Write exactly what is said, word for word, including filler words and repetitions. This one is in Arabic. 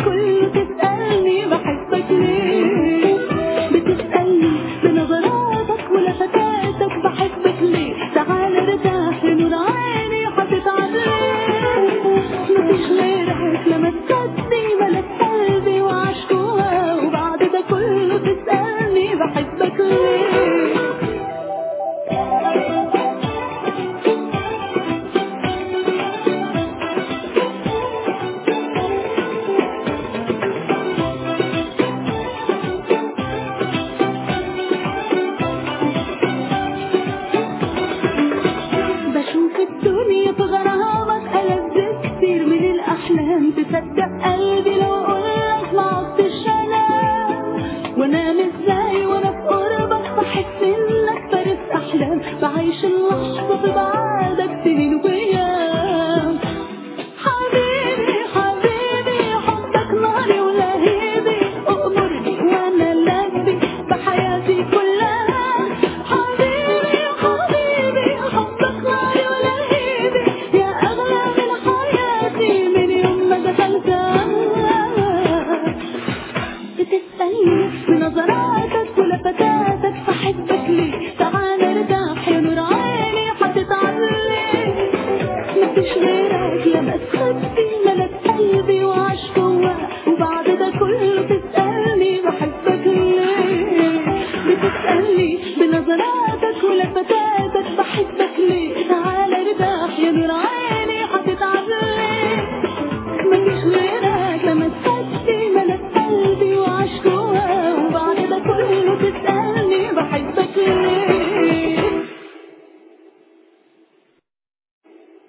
كله تسألني بحبك ليه؟ بتسألني بنظراتك ولفتاتك بحبك ليه؟ تعال ارتاح لنور عيني هتتعب ليه؟ مفيش غيرك لما تسدني ملك قلبي وعاش جواه، وبعد ده كله تسألني بحبك ليه؟ بشوف الدنيا في غرامك ألذ كتير من الأحلام، تصدق قلبي لو قولك معطش أنام، وأنام ازاي وأنا في قربك بحس إنك فارس أحلام، بعيش اللحظة في بعادك سنين وأيام. حبيبي حبيبي حبك ناري ولهيبي، أأمرني وأنا لبي بحياتي كلها. حبيبي حبيبي حبك ناري ولهيبي، يا أغلى من حياتي من يوم ما دخلتها. بتسألني بنظراتك ولفتاتك بحبك ليه؟ تعال ارتاح يا نور عيني هتتعب ليه؟ مفيش غيرك لمس خدي ملك قلبي وعاش جواه، وبعد ده كله تسألني بحبك ليه؟ بتسألني بنظراتك ولفتاتك